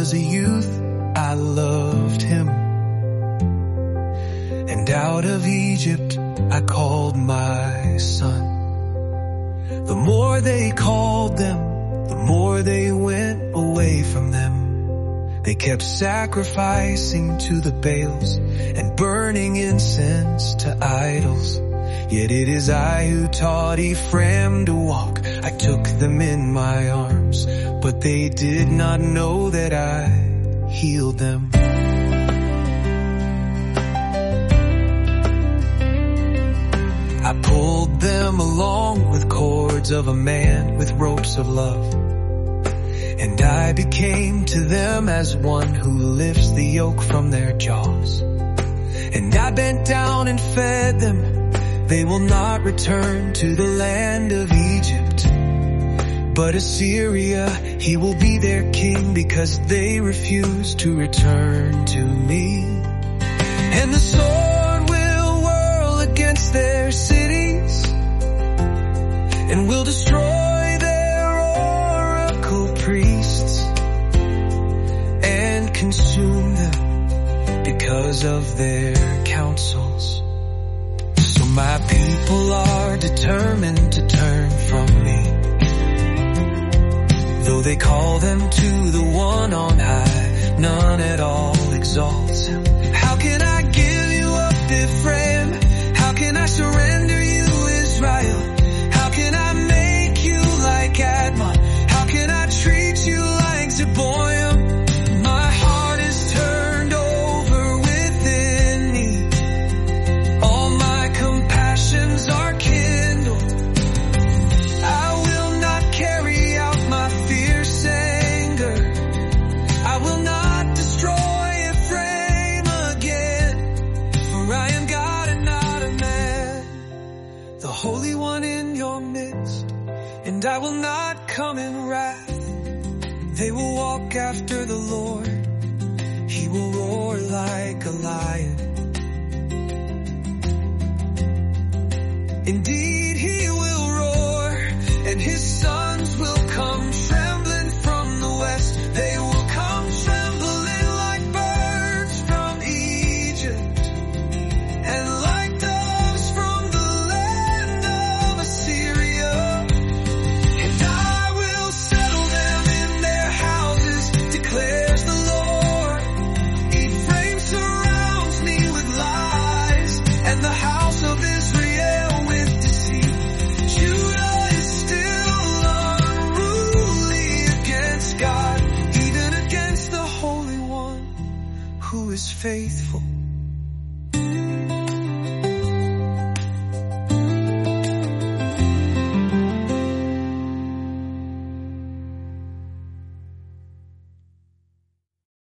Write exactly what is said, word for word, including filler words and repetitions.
was a youth, I loved him, and out of Egypt I called my son. The more they called them, the more they went away from them. They kept sacrificing to the Baals and burning incense to idols. Yet it is I who taught Ephraim to walk. I took them in my arms, but they did not know that I healed them. I pulled them along with cords of a man, with ropes of love. And I became to them as one who lifts the yoke from their jaws. And I bent down and fed them. They will not return to the land of Egypt, but Assyria, he will be their king, because they refuse to return to me. And the sword will whirl against their cities, and will destroy their oracle priests, and consume them because of their counsels. So my people are determined to turn from me, though they call them to the one on high, none at all exalts him. How can I give you up, Ephraim? How can I surrender you, Israel? How can I make you like Admon? How can I treat you like Zeboim? My heart is turned over within me. All my compassions are kindled. I will not carry out my fierce anger. I will not destroy Ephraim again, for I am God and not a man, the Holy One in your midst, and I will not come in wrath. They will walk after the Lord. He will roar like a lion. Indeed, he will roar, and his sons will come trembling from the west. They will come trembling like birds from Egypt, and like doves from the land of Assyria. And I will settle them in their houses, declares the Lord. Ephraim surrounds me with lies, and the house of Israel with deceit. Judah is still unruly against God, even against the Holy One who is faithful.